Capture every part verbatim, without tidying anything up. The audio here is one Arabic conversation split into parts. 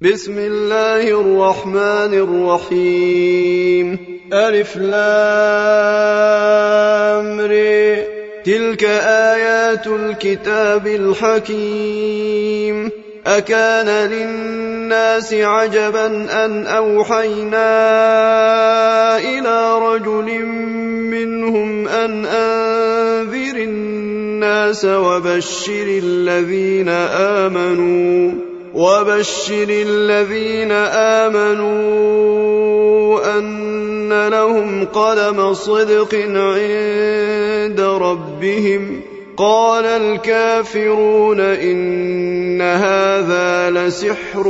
بسم الله الرحمن الرحيم. ألف لام ر. تلك آيات الكتاب الحكيم. أكان للناس عجبا أن أوحينا إلى رجل منهم أن أنذر الناس وبشر الذين آمنوا وبشر الذين آمنوا أن لهم قدم صدق عند ربهم. قال الكافرون إن هذا لسحر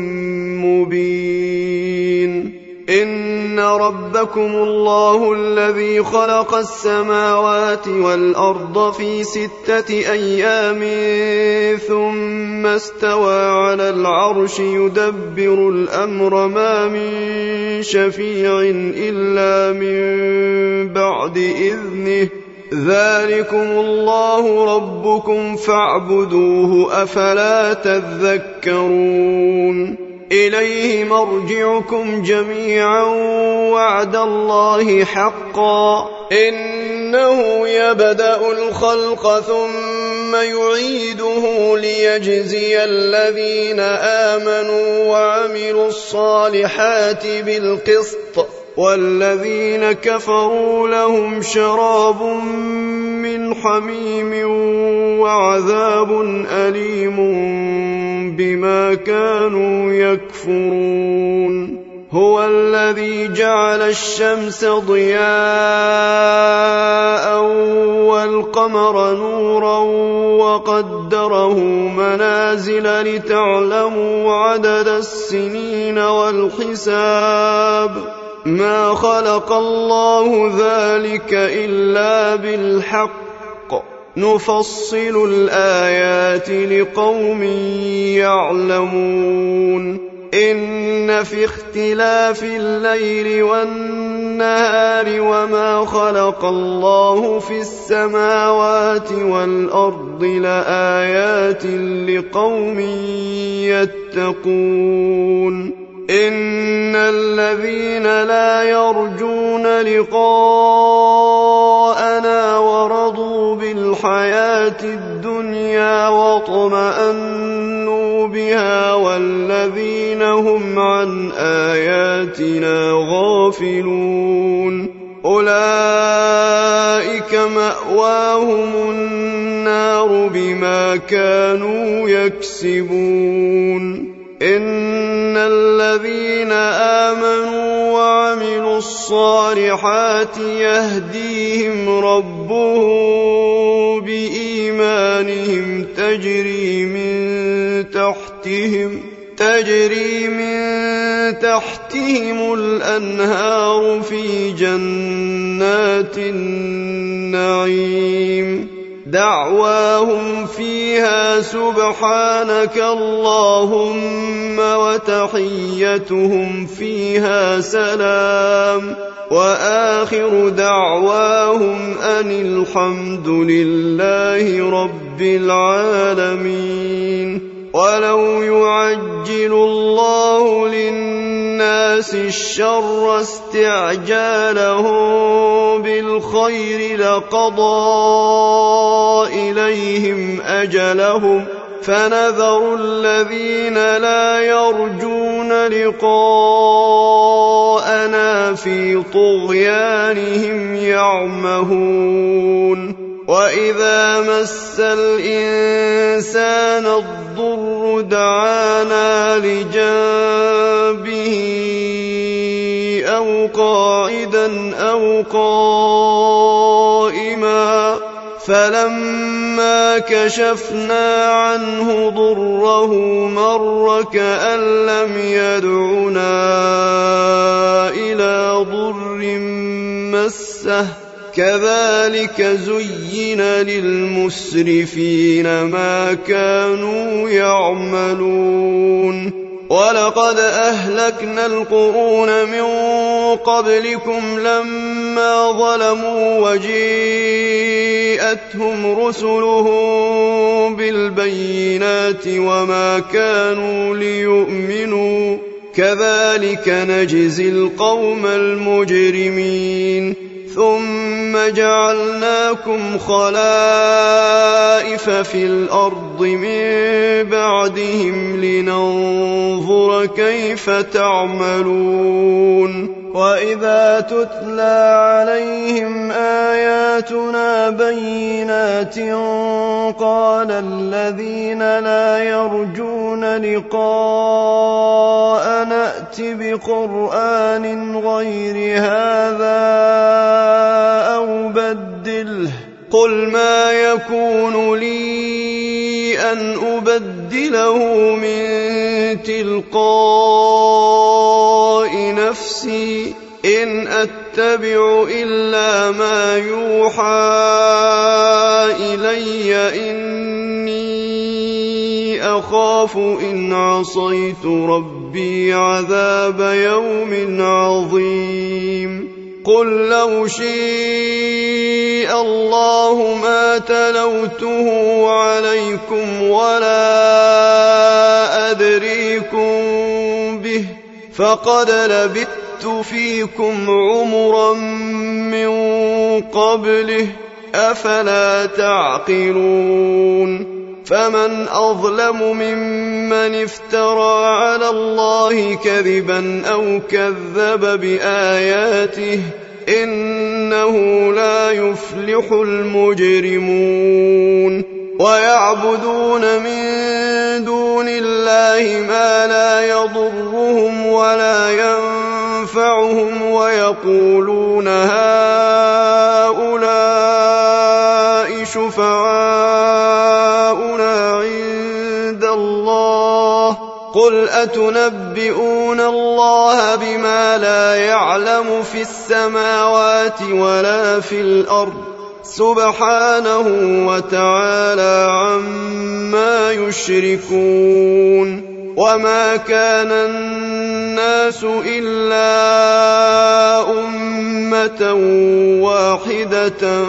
مبين. إن ربكم الله الذي خلق السماوات والأرض في ستة أيام ثم استوى على العرش يدبر الأمر ما من شفيع إلا من بعد إذنه. ذلكم الله ربكم فاعبدوه أفلا تذكرون. إليه مرجعكم جميعا وعد الله حقا إنه يبدأ الخلق ثم يعيده ليجزي الذين آمنوا وعملوا الصالحات بالقسط والذين كفروا لهم شراب من حميم وعذاب أليم بما كانوا يكفرون. هو الذي جعل الشمس ضياء والقمر نورا وقدره منازل لتعلموا عدد السنين والحساب. ما خلق الله ذلك إلا بالحق نفصل الآيات لقوم يعلمون. إن في اختلاف الليل والنهار وما خلق الله في السماوات والأرض لآيات لقوم يتقون. إن الذين لا يرجون لقاءنا ورضوا بالحياة الدنيا واطمأنوا بها والذين هم عن آياتنا غافلون أولئك مأواهم النار بما كانوا يكسبون. إن الذين آمنوا وعملوا الصالحات يهديهم ربهم بإيمانهم تجري من تحتهم تجري من تحتهم الأنهار في جنات النعيم. دعواهم فيها سبحانك اللهم وتحيتهم فيها سلام وآخر دعواهم أن الحمد لله رب العالمين. ولو يعجل الله للناس الشر استعجالهم بالخير لقضى إليهم أجلهم فنذر الذين لا يرجون لقاءنا في طغيانهم يعمهون. وإذا مس الإنسان الضر دعانا لجنبه أو قاعدا أو قائما فلما كشفنا عنه ضره مر كأن لم يدعنا إلى ضر مسه. كذلك زين للمسرفين ما كانوا يعملون. ولقد أهلكنا القرون من قبلكم لما ظلموا وجيءتهم رسلهم بالبينات وما كانوا ليؤمنوا كذلك نجزي القوم المجرمين ثم جعلناكم خلائف في الأرض من بعدهم لننظر كيف تعملون وإذا تتلى عليهم آياتنا بينات قال الذين لا يرجون لقاء نأت بقرآن غير هذا أو بدله قل ما يكون لي أن أبدله من تلقاء نفسي إن أتبع إلا ما يوحى إلي إني أخاف إن عصيت ربي عذاب يوم عظيم قل لو شاء الله ما تلوته عليكم ولا أدريكم به فقد لبثت فيكم عمرا من قبله أفلا تعقلون فمن أظلم ممن افترى على الله كذبا أو كذب بآياته إنه لا يفلح المجرمون ويعبدون من دون الله ما لا يضرهم ولا ينفعهم ويقولون هؤلاء شفعاؤنا عند الله قل أتنبئون الله بما لا يعلم في السماوات ولا في الأرض سبحانه وتعالى عما يشركون وما كان الناس إلا أمة واحدة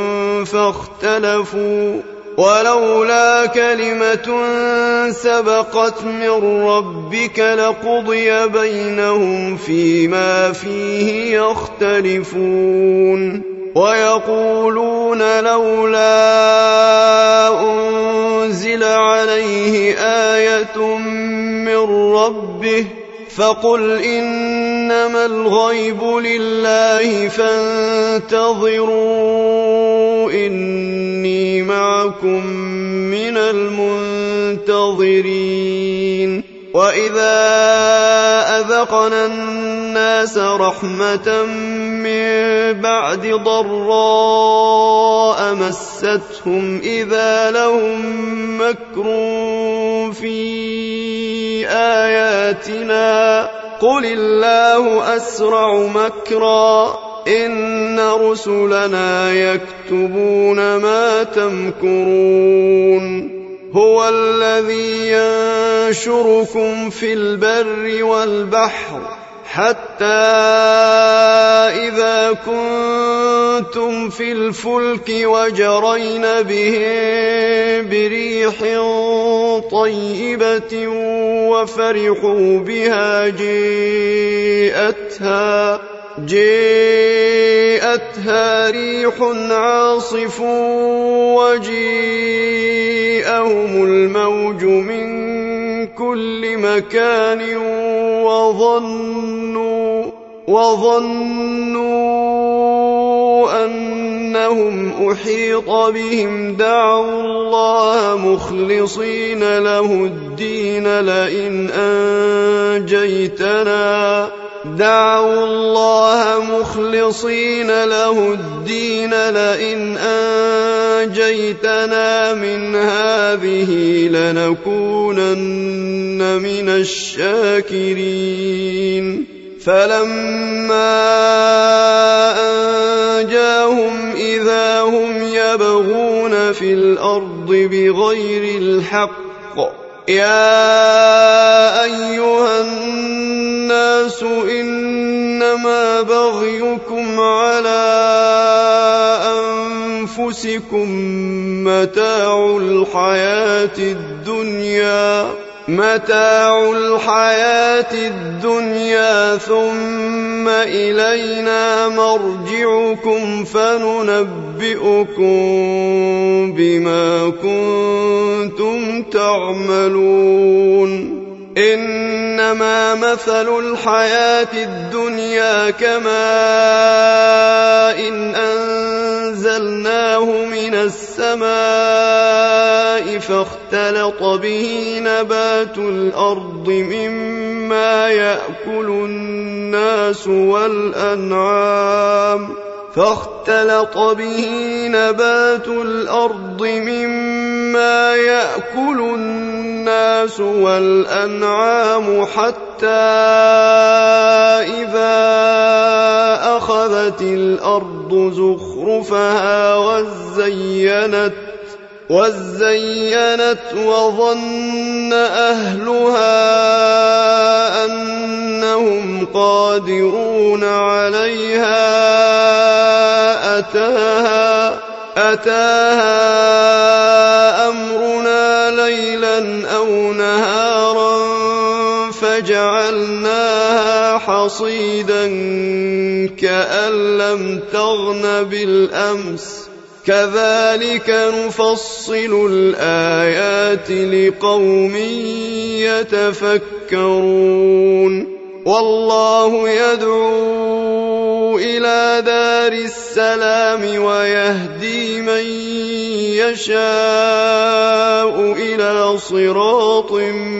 فاختلفوا ولولا كلمة سبقت من ربك لقضي بينهم فيما فيه يختلفون ويقولون لولا أنزل عليه آية من ربه فقل إنما الغيب لله فانتظروا إني معكم من المنتظرين وإذا أذقنا الناس رحمة من بعد ضراء مستهم إذا لهم مكر في آياتنا قل الله أسرع مكرا إن رسلنا يكتبون ما تمكرون هو الذي ينشركم في البر والبحر حتى إذا كنتم في الفلك وجرين بهم بريح طيبة وفرحوا بها جاءتها جاءتها ريح عاصف وجيءهم الموج من كل مكان وظنوا وظنوا أنهم أحيط بهم دعوا الله مخلصين له الدين لئن أنجيتنا دعوا الله مخلصين له الدين لئن أنجيتنا من هذه لنكونن من الشاكرين فلما أنجاهم إذا هم يبغون في الأرض بغير الحق يا أيها بغيكم على أنفسكم متاع الحياة الدنيا متاع الحياة الدنيا ثم إلينا مرجعكم فننبئكم بما كنتم تعملون إنما مثل الحياة الدنيا كماء إن أنزلناه من السماء فاختلط به نبات الأرض مما يأكل الناس والأنعام فاختلط به نبات الأرض مما يأكل الناس والأنعام حتى إذا أخذت الأرض زخرفها وزينت وزينت وظن أهلها أنهم قادرون عليها أتاها أتاها أمرنا ليلا أو نهارا فجعلناها حصيدا كأن لم تغن بالأمس كذلك نفصل الآيات لقوم يتفكرون والله يدعو إلى دار السلام ويهدي من يشاء إلى صراط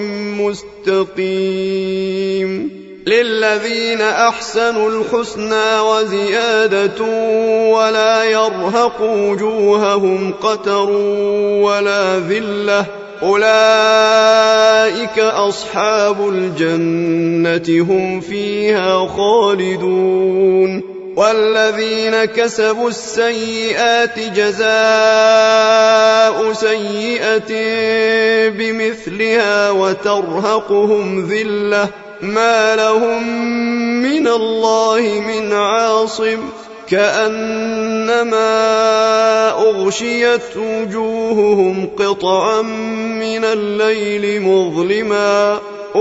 مستقيم للذين أحسنوا الحسنى وزيادة ولا يرهق وجوههم قتر ولا ذلة أولئك أصحاب الجنة هم فيها خالدون والذين كسبوا السيئات جزاء سيئة بمثلها وترهقهم ذلة ما لهم من الله من عاصم كأنما أغشيت وجوههم قطعا من الليل مظلما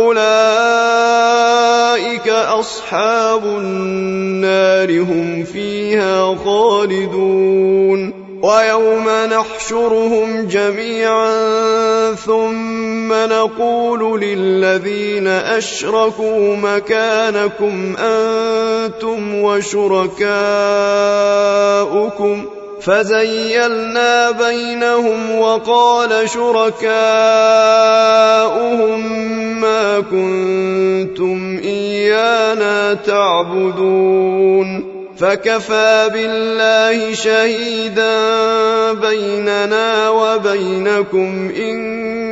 أولئك أصحاب النار هم فيها خالدون ويوم نحشرهم جميعا ثم نقول للذين أشركوا مكانكم أنتم وشركاؤكم فزيلنا بينهم وقال شركاؤهم ما كنتم إيانا تعبدون فكفى بالله شهيدا بيننا وبينكم إن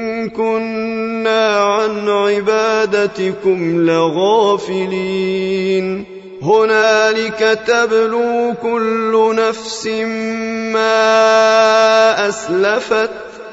كنا عن عبادتكم لغافلين هنالك تبلو كل نفس ما أسلفت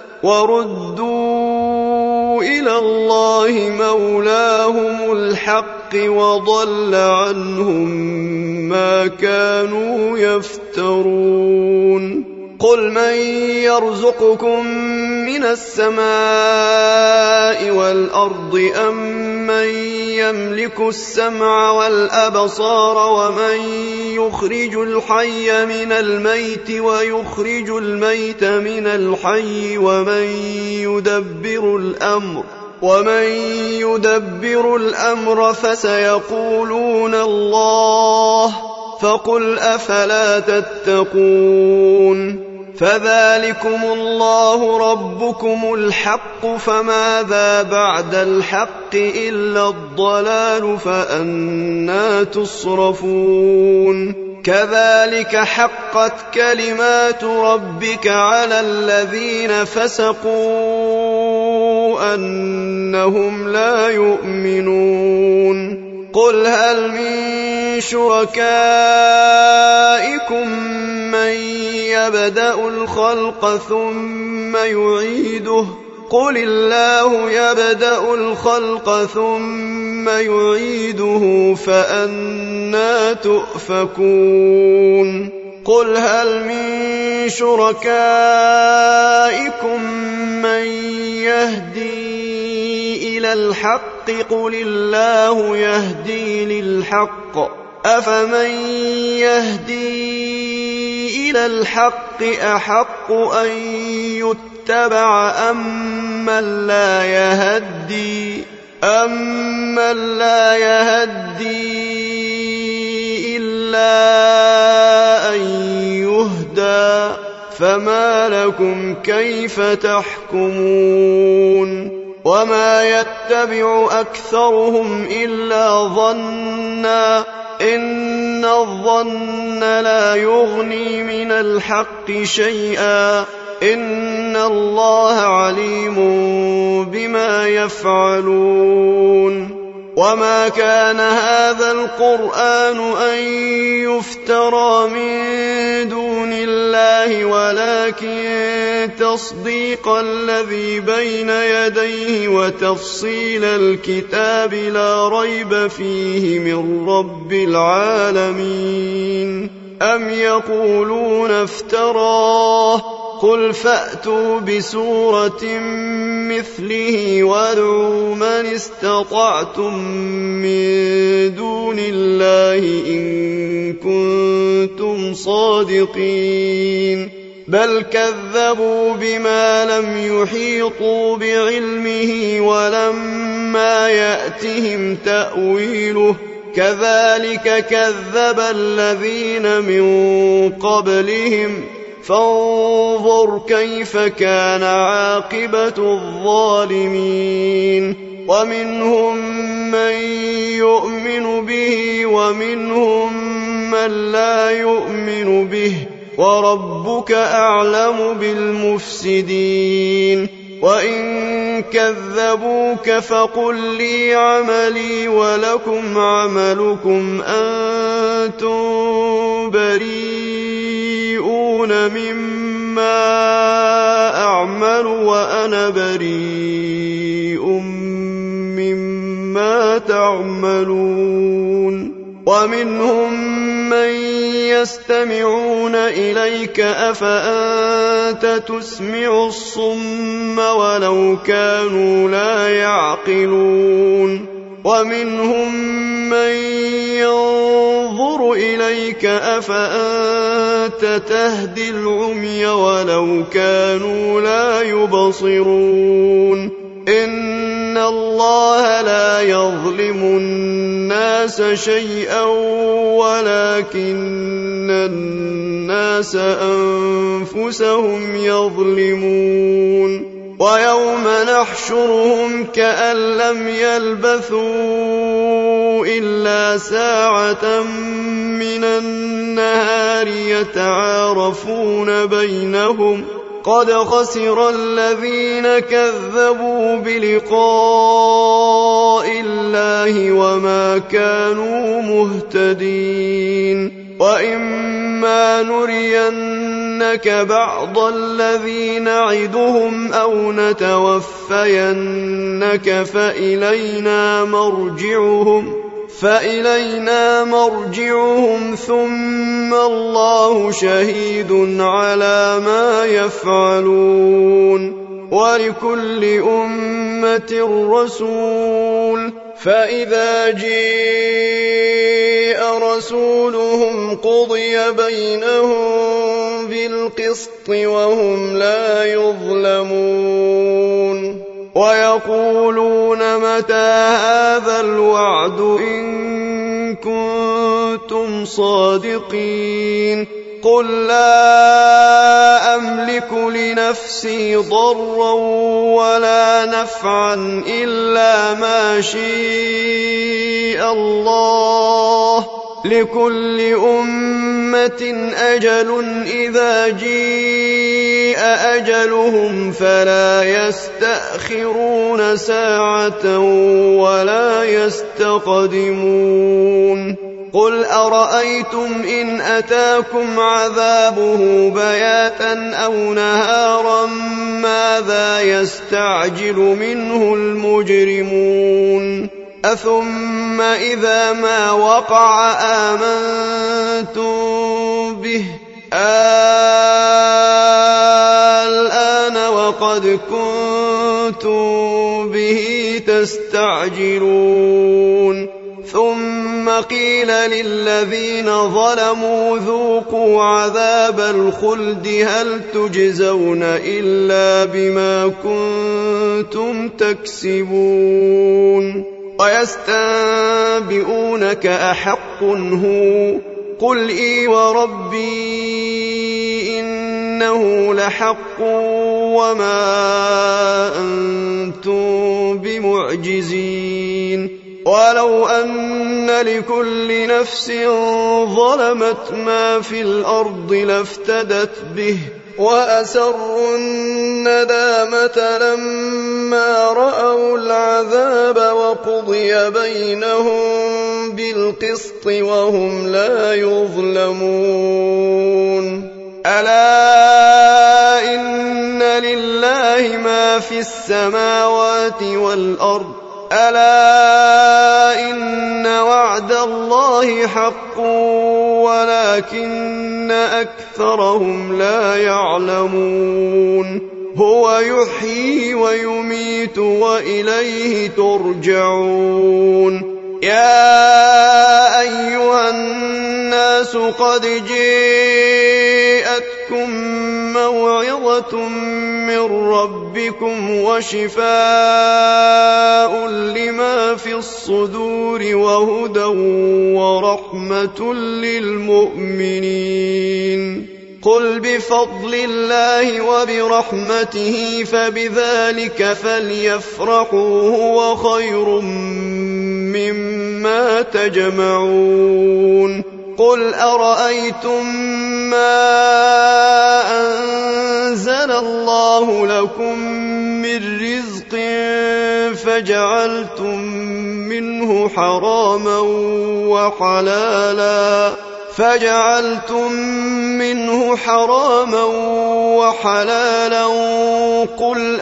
وردوا إلى الله مولاهم الحق وضل عنهم ما كانوا يفترون قل من يرزقكم من السماء والأرض أم من يملك السمع والأبصار ومن يخرج الحي من الميت ويخرج الميت من الحي ومن يدبر الأمر ومن يدبر الأمر فسيقولون الله فقل أفلا تتقون فذلكم الله ربكم الحق فماذا بعد الحق إلا الضلال فأنى تصرفون كذلك حقت كلمات ربك على الذين فسقوا أنهم لا يؤمنون قل هل من شركائكم من يبدأ الخلق ثم يعيده قل الله يبدأ الخلق ثم ثم يعيده فأنى تؤفكون قل هل من شركائكم من يهدي إلى الحق قل الله يهدي للحق أفمن يهدي إلى الحق أحق أن يتبع أمن لا يهدي أمن لا يهدي إلا أن يهدى فما لكم كيف تحكمون وما يتبع أكثرهم إلا ظنا إن الظن لا يغني من الحق شيئا إن الله عليم بما يفعلون وما كان هذا القرآن أن يفترى من دون الله ولكن تصديق الذي بين يديه وتفصيل الكتاب لا ريب فيه من رب العالمين أم يقولون افتراه قل فأتوا بسورة مثله وادعوا من استطعتم من دون الله إن كنتم صادقين بل كذبوا بما لم يحيطوا بعلمه ولما يأتهم تأويله كذلك كذب الذين من قبلهم فانظر كيف كان عاقبة الظالمين ومنهم من يؤمن به ومنهم من لا يؤمن به وربك أعلم بالمفسدين وإن كذبوك فقل لي عملي ولكم عملكم أنتم بريئون مما أعمل وأنا بريء مما تعملون ومنهم من يستمعون إليك أفأنت تسمع الصم ولو كانوا لا يعقلون ومنهم من ينظر إليك أفأنت تهدي العمي ولو كانوا لا يبصرون إن الله لا يظلم الناس شيئا ولكن الناس أنفسهم يظلمون ويوم نحشرهم كأن لم يلبثوا إلا ساعة من النهار يتعارفون بينهم قد خسر الذين كذبوا بلقاء الله وما كانوا مهتدين وإما نرينك بعض الذي نعدهم أو نتوفينك فإلينا مرجعهم فإلينا مرجعهم ثم الله شهيد على ما يفعلون ولكل أمة رسول فإذا جاء رسولهم قضي بينهم بالقسط وهم لا يظلمون ويقولون متى هذا الوعد إن كنتم صادقين قل لا أملك لنفسي ضرا ولا نفعا إلا ما شاء الله لكل أمة أجل إذا جاء أجلهم فلا يستأخرون ساعة ولا يستقدمون قل أرأيتم إن أتاكم عذابه بياتا أو نهارا ماذا يستعجل منه المجرمون أثم إذا ما وقع آمنتم به الآن وقد كنتم به تستعجلون ثم قيل للذين ظلموا ذوقوا عذاب الخلد هل تجزون إلا بما كنتم تكسبون ويستنبئونك أحق هو قل إي وربي إنه لحق وما أنتم بمعجزين ولو أن لكل نفس ظلمت ما في الأرض لافتدت به وأسروا الندامة لما رأوا العذاب وقضي بينهم بالقسط وهم لا يظلمون ألا إن لله ما في السماوات والأرض ألا إن وعد الله حق ولكن أكثرهم لا يعلمون هو يحيي ويميت وإليه ترجعون يا أيها الناس قد جاءتكم موعظة من ربكم وشفاء لما في الصدور وهدى ورحمة للمؤمنين قل بفضل الله وبرحمته فبذلك فليفرحوا هو خير مما تجمعون قل أرأيتم ما أنزل الله لكم من رزق فجعلتم منه حراما وحلالا فجعلتم منه حراما وحلالا قل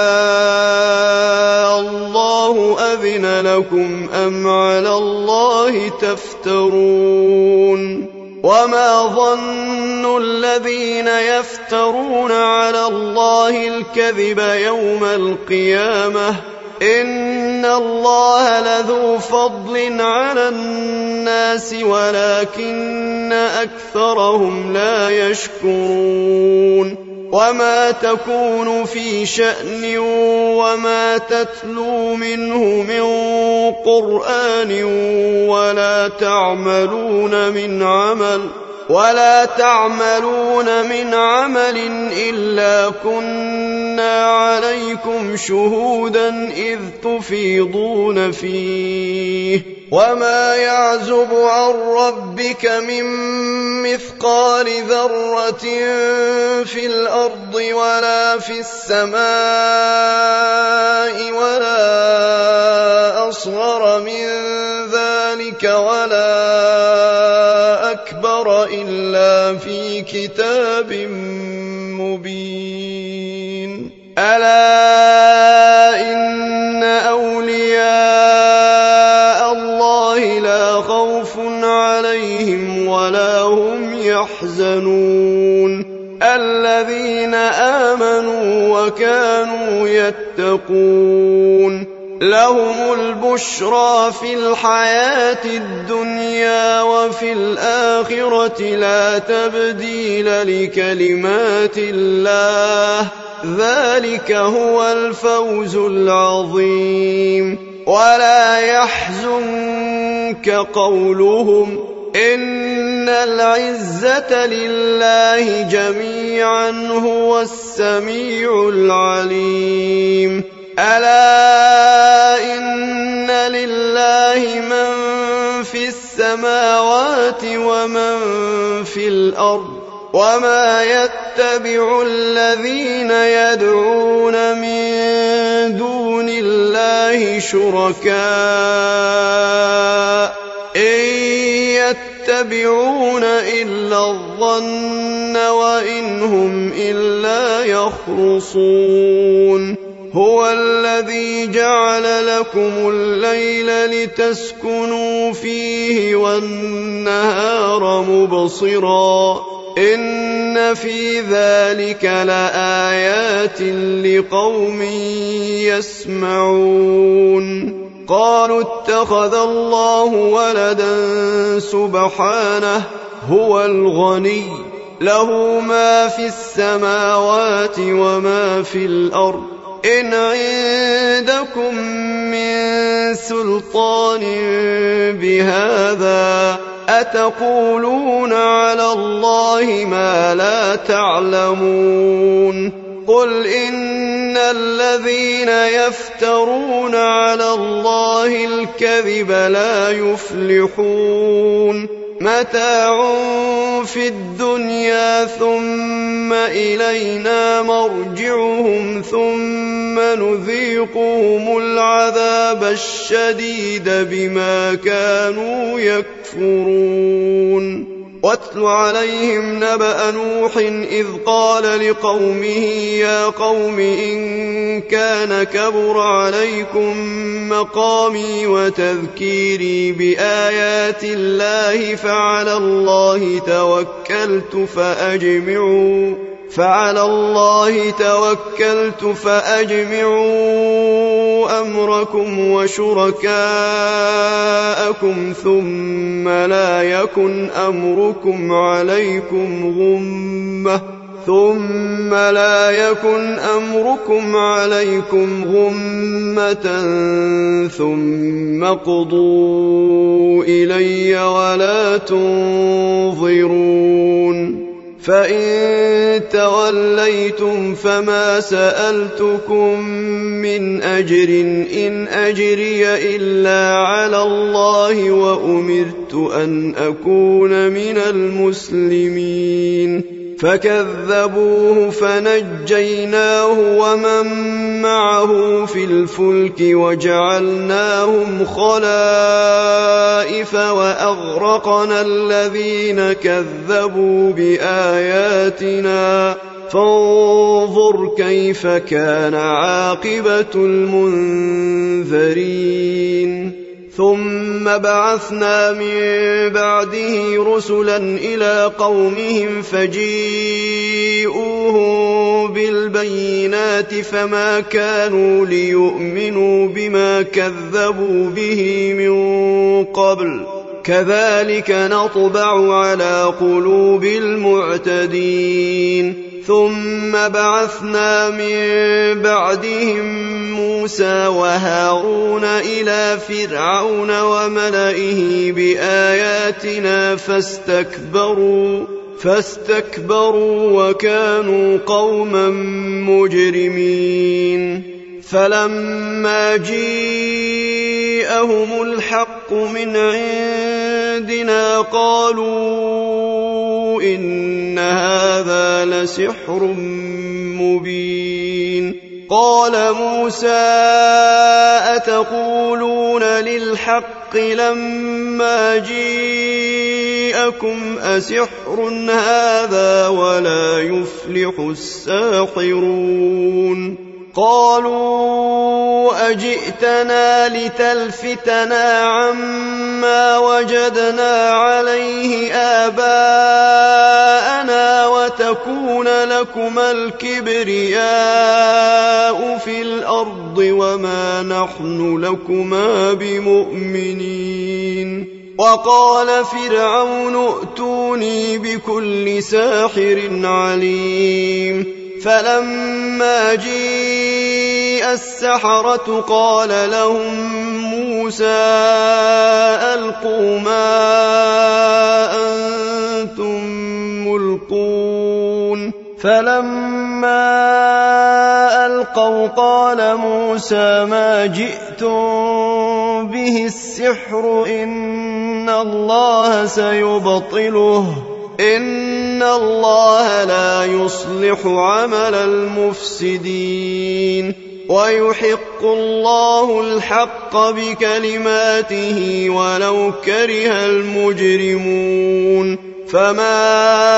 آه الله أذن لكم أم على الله تفترون وما ظن الذين يفترون على الله الكذب يوم القيامة إن الله لذو فضل على الناس ولكن أكثرهم لا يشكرون وما تكون في شأن وما تتلو منه من قرآن ولا تعملون من عمل ولا تعملون من عمل إلا كنا عليكم شهودا إذ تفيضون فيه وما يعزب عن ربك من مثقال ذرة في الأرض ولا في السماء ولا أصغر من ذلك ولا أكبر إلا في كتاب مبين ألا إن أولياء الله لا خوف عليهم ولا هم يحزنون الذين آمنوا وكانوا يتقون لهم البشرى في الحياة الدنيا وفي الآخرة لا تبديل لكلمات الله ذلك هو الفوز العظيم ولا يحزنك قولهم إن العزة لله جميعا هو السميع العليم ألا إن لله من في السماوات ومن في الأرض وما يتبع الذين يدعون من دون الله شركاء إن يتبعون إلا الظن وإن هم إلا يخرصون هو الذي جعل لكم الليل لتسكنوا فيه والنهار مبصرا إن في ذلك لآيات لقوم يسمعون قالوا اتخذ الله ولدا سبحانه هو الغني له ما في السماوات وما في الأرض إن عندكم من سلطان بهذا أتقولون على الله ما لا تعلمون قل إن الذين يفترون على الله الكذب لا يفلحون متاع في الدنيا ثم إلينا مرجعهم ثم نذيقهم العذاب الشديد بما كانوا يكفرون واتل عليهم نبأ نوح إذ قال لقومه يا قوم إن كان كبر عليكم مقامي وتذكيري بآيات الله فعلى الله توكلت فأجمعوا فعلى الله توكلت فأجمعوا أمركم وشركاءكم ثم لا يكن أمركم عليكم غمة ثم لا يكن أمركم عليكم غمة ثم اقضوا إلي ولا تنظرون فإن توليتم فما سألتكم من أجر إن أجري إلا على الله وأمرت أن أكون من المسلمين فكذبوه فنجيناه ومن معه في الفلك وجعلناهم خلائف وأغرقنا الذين كذبوا بآياتنا فانظر كيف كان عاقبة المنذرين ثم بعثنا من بعده رسلا إلى قومهم فجيئوهم بالبينات فما كانوا ليؤمنوا بما كذبوا به من قبل كذلك نطبع على قلوب المعتدين ثم بعثنا من بعدهم موسى وهارون إلى فرعون وملئه بآياتنا فاستكبروا فاستكبروا وكانوا قوما مجرمين فلما جاءهم الحق من عندنا قالوا إن هذا لسحر مبين قال موسى أتقولون للحق لما جاءكم أسحر هذا ولا يفلح الساحرون قالوا أجئتنا لتلفتنا عما وجدنا عليه آباءنا وتكون لكما الكبرياء في الأرض وما نحن لكما بمؤمنين وقال فرعون ائتوني بكل ساحر عليم فلما جاء السحرة قال لهم موسى ألقوا ما أنتم ملقون فلما ألقوا قال موسى ما جئتم به السحر إن الله سيبطله إن الله لا يصلح عمل المفسدين ويحق الله الحق بكلماته ولو كره المجرمون فما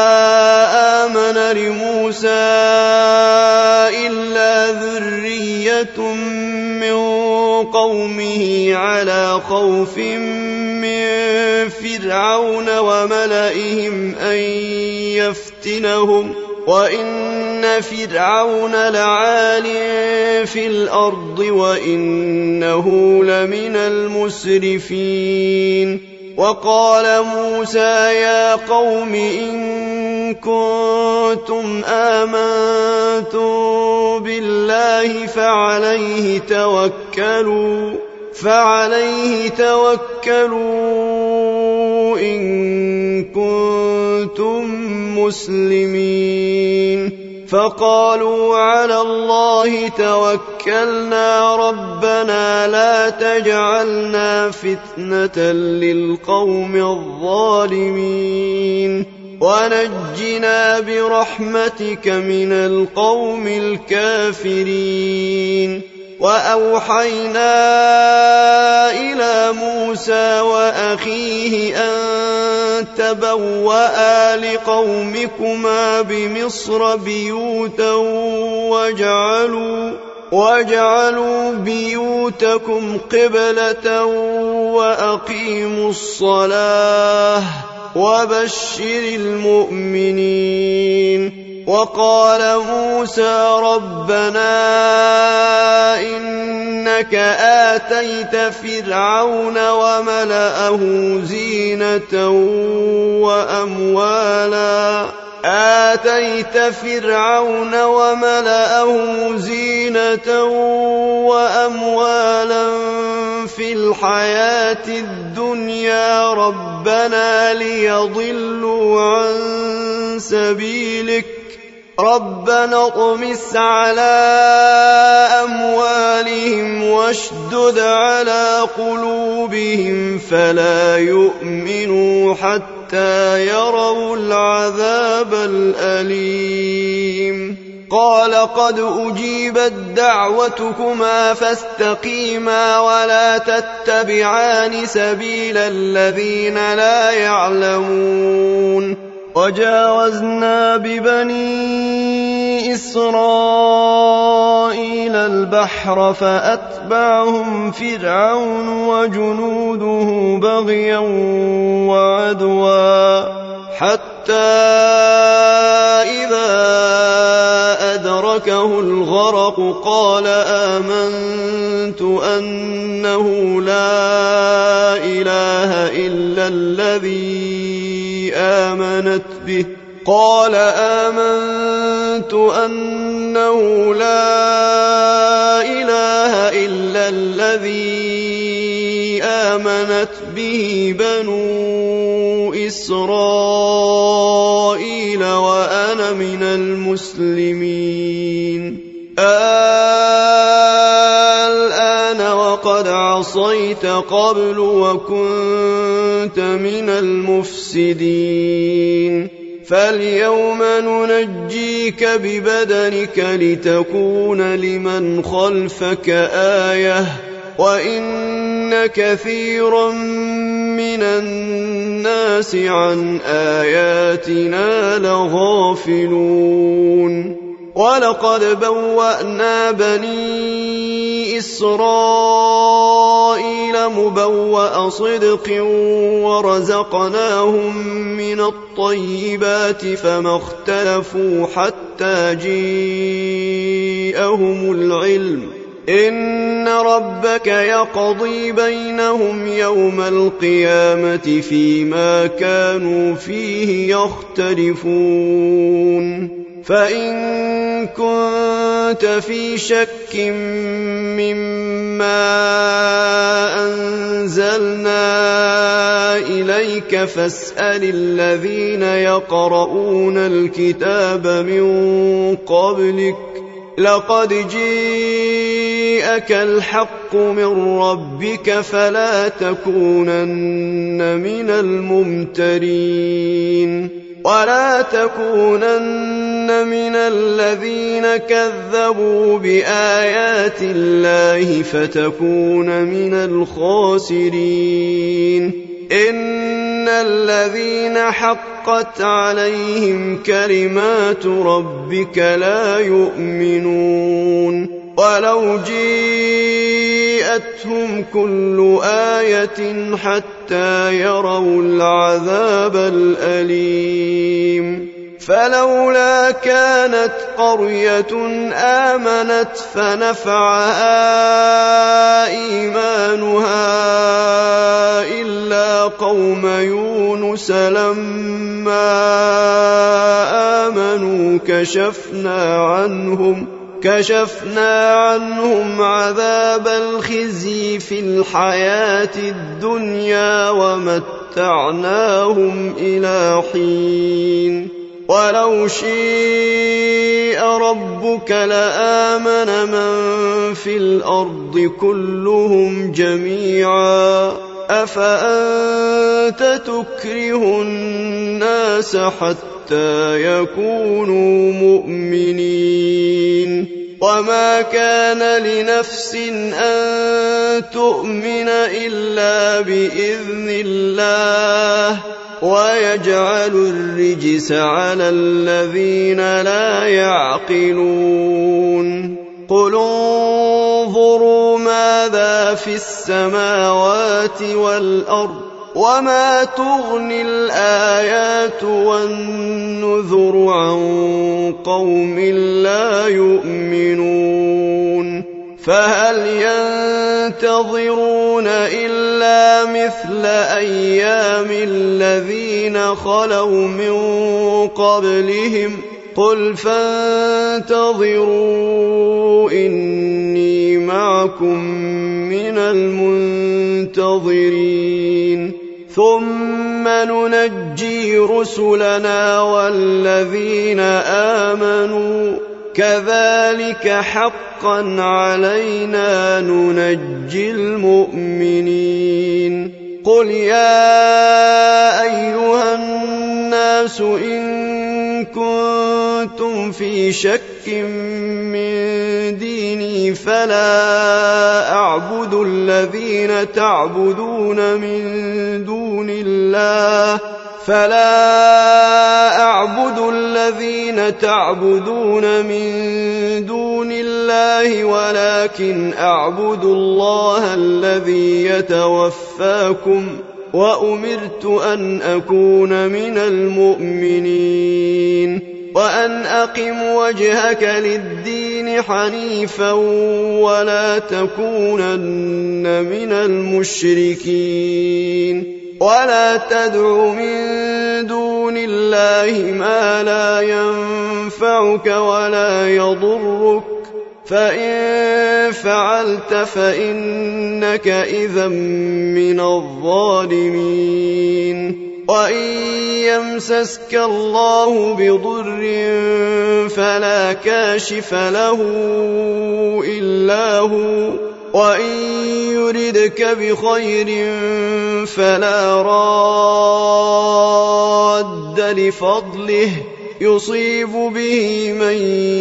آمن لموسى إلا ذرية ذرية من قومه على خوف من فرعون وملئهم أن يفتنهم وإن فرعون لعال في الأرض وإنه لمن المسرفين. وقال موسى يا قوم إن كنتم آمنتم بالله فعليه توكلوا فعليه توكلوا إن كنتم مسلمين. فقالوا على الله توكلنا ربنا لا تجعلنا فتنة للقوم الظالمين ونجنا برحمتك من القوم الكافرين. وأوحينا إلى موسى وأخيه أن تبوأ لقومكما بمصر بيوتا واجعلوا, واجعلوا بيوتكم قبلة وأقيموا الصلاة وبشر المؤمنين. وقال موسى ربنا إنك آتيت فرعون وملأه زينة وأموالا آتيت فرعون وملأه زينة وأموالا في الحياة الدنيا ربنا ليضلوا عن سبيلك ربنا اطمس على أموالهم واشدد على قلوبهم فلا يؤمنوا حتى يروا العذاب الأليم. قال قد أجيبت دعوتكما فاستقيما ولا تتبعان سبيل الذين لا يعلمون. وجاوزنا ببني إسرائيل البحر فأتبعهم فرعون وجنوده بغيا وعدوا حتى إذا أدركه الغرق قال آمنت أنه لا إله إلا الذي آمنت به قال آمنت أنه لا إله إلا الذي آمنت به بنو إسرائيل وأنا من المسلمين. الآن وقد عصيت قبل وكنت من المفسدين فاليوم ننجيك ببدنك لتكون لمن خلفك آية وإن كثيرا من الناس عن آياتنا لغافلون. ولقد بوأنا بني إسرائيل مبوأ صدق ورزقناهم من الطيبات فما اختلفوا حتى جيءهم العلم إن ربك يقضي بينهم يوم القيامة فيما كانوا فيه يختلفون. فإن كنت في شك مما أنزلنا إليك فاسأل الذين يقرؤون الكتاب من قبلك لقد جاءك الحق من ربك فلا تكونن من الممترين ولا تكونن من الذين كذبوا بآيات الله فتكون من الخاسرين. إن الذين حقت عليهم كلمات ربك لا يؤمنون ولو جيءتهم كل آية حتى يروا العذاب الأليم فلولا كانت قرية آمنت فنفعها إيمانها إلا قوم يونس لما آمنوا كشفنا عنهم كشفنا عنهم عذاب الخزي في الحياة الدنيا ومتعناهم إلى حين ولو شيء ربك لآمن من في الأرض كلهم جميعا أفأنت تكره الناس حتى يكونوا مؤمنين وما كان لنفس أن تؤمن إلا بإذن الله ويجعل الرجس على الذين لا يعقلون قل انظروا ماذا في السماوات والأرض وما تغني الآيات والنذر عن قوم لا يؤمنون فهل ينتظرون إلا مثل أيام الذين خلوا من قبلهم قل فانتظروا إني معكم من المنتظرين ثم ننجي رسلنا والذين آمنوا كذلك حقا علينا ننجي المؤمنين قل يا أيها الناس إن كنتم في شك من ديني فلا أعبد الذين تعبدون من دون الله فلا أعبد الذين تعبدون من دون الله ولكن أعبد الله الذي يتوفاكم وأمرت أن أكون من المؤمنين وأن أقم وجهك للدين حنيفا ولا تكونن من المشركين ولا تدع من دون الله ما لا ينفعك ولا يضرك فإن فعلت فإنك إذا من الظالمين وإن يمسسك الله بضر فلا كاشف له إلا هو وإن يردك بخير فلا راد لفضله يصيب به من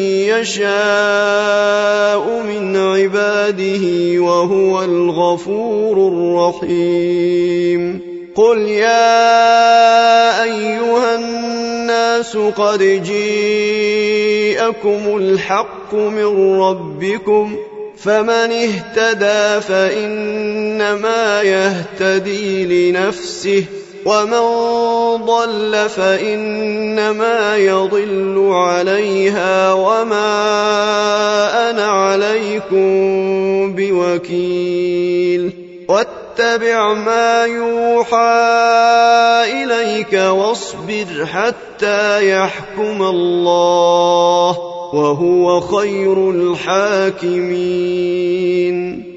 يشاء من عباده وهو الغفور الرحيم قل يا أيها الناس قد جاءكم الحق من ربكم فمن اهتدى فإنما يهتدي لنفسه ومن ضل فإنما يضل عليها وما أنا عليكم بوكيل واتبع ما يوحى إليك واصبر حتى يحكم الله وهو خير الحاكمين